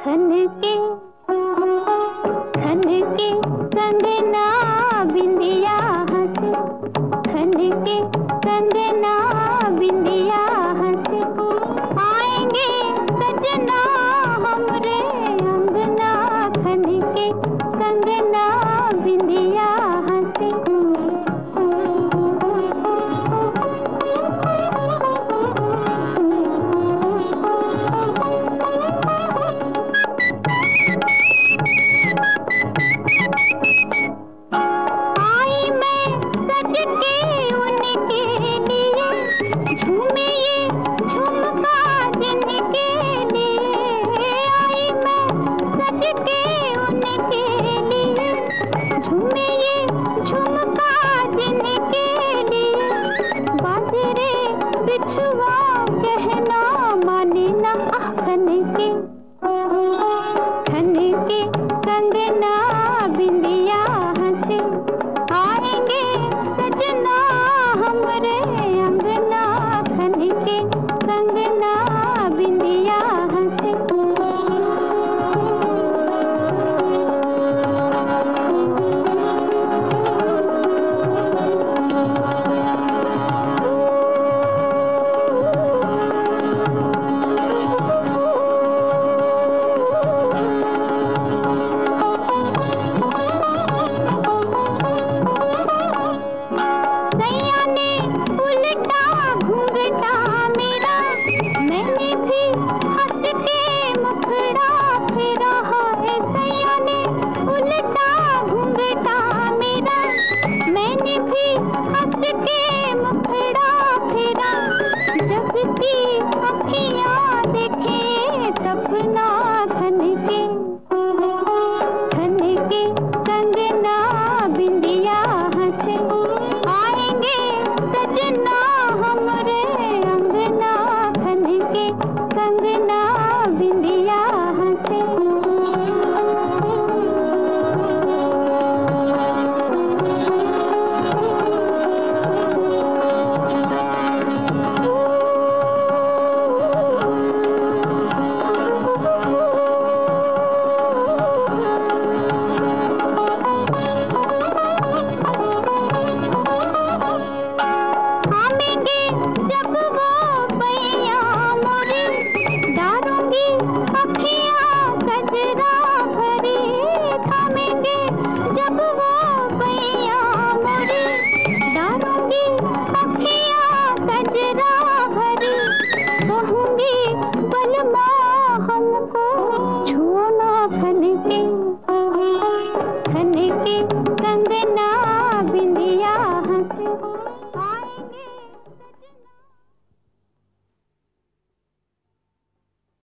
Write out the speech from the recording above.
खन के खन के कंगना बिंदिया हंसे, खन के कंगना बिंदिया हंसे, आएंगे सजना हमरे अंगना, खन के कंगना बिंदिया हंसे। आई मैं सज के उनके लिए, झूमे ये झुमका जिनके लिए। आई मैं सज के उनके लिए, झूमे ये झुमका जिनके लिए। बाजरे बिछुआ कहना माने ना, खन के कंगना बिंदिया हंसे, आएंगे सजना हमरे अंगना, खन के कंगना बिंदिया हंसे। सैया ने उल्टा घूंघटा मेरा, मैंने भी हंस के मुखड़ा फेरा है। सैया ने उल्टा घूंघटा मेरा, मैंने भी हंस के मुखड़ा फेरा। जगती अखियाँ देखे सपना, खन के कंगना बिंदिया हंसे, आएंगे सजना हमरे अंगना, खन के कंगना बिंदिया हंसे। थामेंगे जब वो बैया मोरी, डारूंगी अखियाँ कजरा भरी। थामेंगे जब वो बैया मोरी, डारूंगी अखियाँ कजरा भरी। कहूँगी